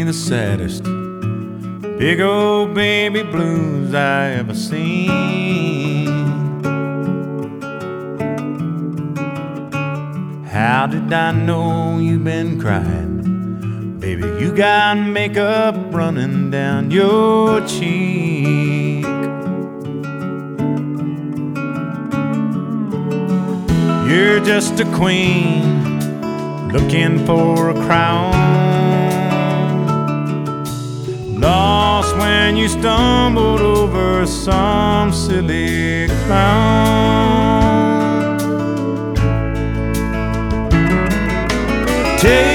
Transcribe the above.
the saddest big old baby blues I ever seen. How did I know you've been crying? Baby, you got makeup running down your cheek. You're just a queen looking for a crown, lost when you stumbled over some silly clown. Take